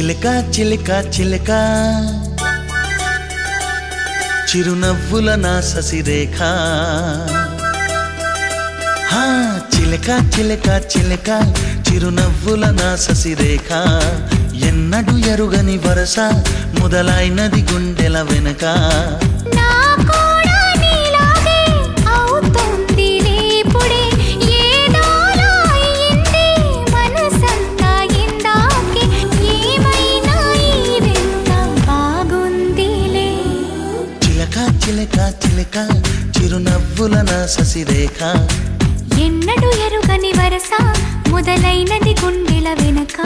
చిలక చిలక చిలక చిరునవ్వుల నా శశిరేఖ చిలక చిలక చిలక చిరునవ్వుల నా శశిరేఖ ఎన్నడు ఎరుగని వరస మొదలైనది గుండెల వెనక చిలక చిలక చిరునవ్వుల నా శశిరేఖ ఎన్నడు ఎరుగని వరస మొదలైనది గుండెల వెనక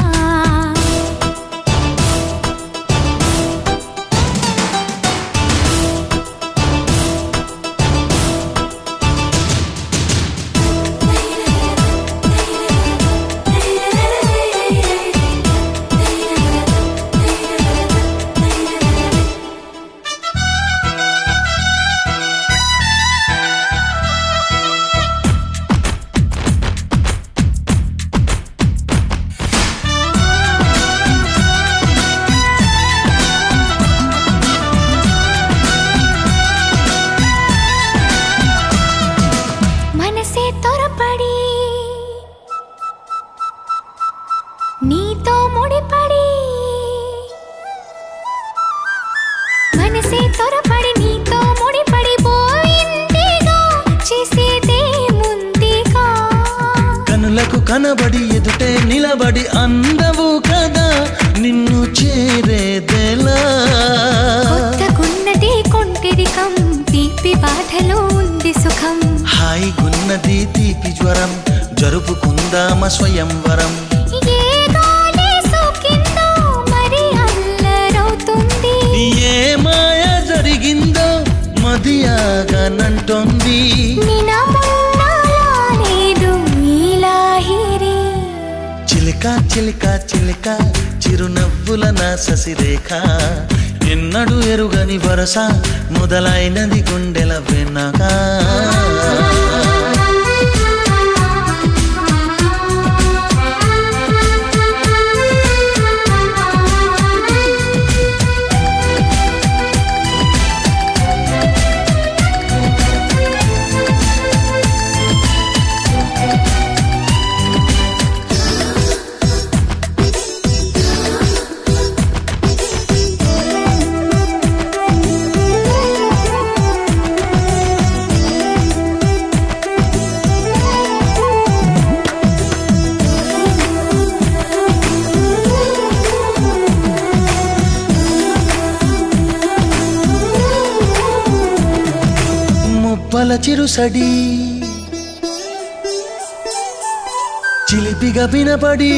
నీతో ముడిపడి మనసే త్వరపడి నీతో ముడిపడి పోయిందిగా చేసేదే ముందుగా కనులకు కనబడి ఎదుటే నిలబడి అందవు కదా నిన్ను చేరేదెలా కొత్తగున్నది కొంటెరికం తీపి బాధలో ఉంది సుఖం హాయిగున్నది తీపి జ్వరం జరుపుకుందామ స్వయంవరం ఏ మాయ జరిగిందో మదియాగనంటోంది చిలక చిలక చిలక చిరునవ్వుల నా శశిరేఖ ఎన్నడు ఎరుగని వరస మొదలైనది గుండెల వెనక ముప్పల చిరుసడి చిలిపిగా వినపడి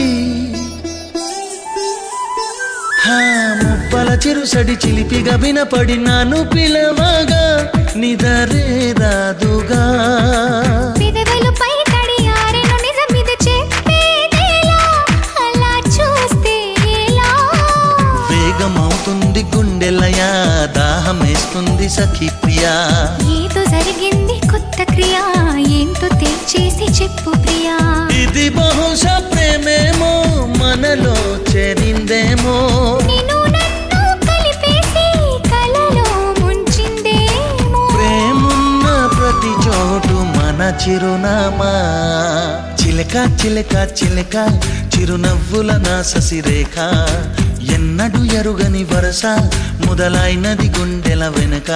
ముప్పల చిరుసడి చిలిపిగా వినపడి నాను పిలవగా నిదరే రాదుగా పెదవులపై తడి ఆరెను నిజమిది చెప్పేదేలా అలా చూస్తే ఎలా వేగమవుతుంది గుండెలయా దాహమేస్తుంది సఖి ప్రియా ఏదో జరిగింది కొత్త క్రియ ఏంటో తెచ్చేసి చెప్పు ప్రియా ఇది బహుశా ప్రేమేమో మనలో చేరిందేమో నిన్ను నన్ను కలిపేసి కలలో ముంచిందేమో ప్రేమున్న ప్రతి చోటు మన చిరునామా చిలక చిలక చిలక చిరునవ్వుల నా శశిరేఖ ఎన్నడు ఎరుగని వరస మొదలైనది గుండెల వెనక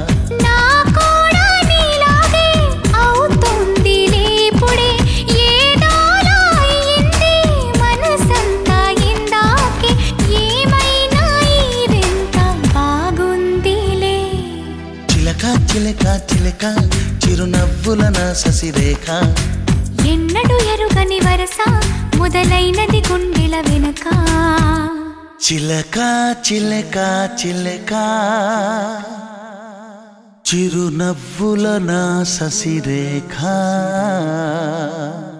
చిలక చిలక చిరునవ్వుల నా శశిరేఖ ఎన్నడు ఎరుగని వరస మొదలైనది గుండెల వెనక చిలక చిలక చిలక చిరునవ్వుల నా శశిరేఖ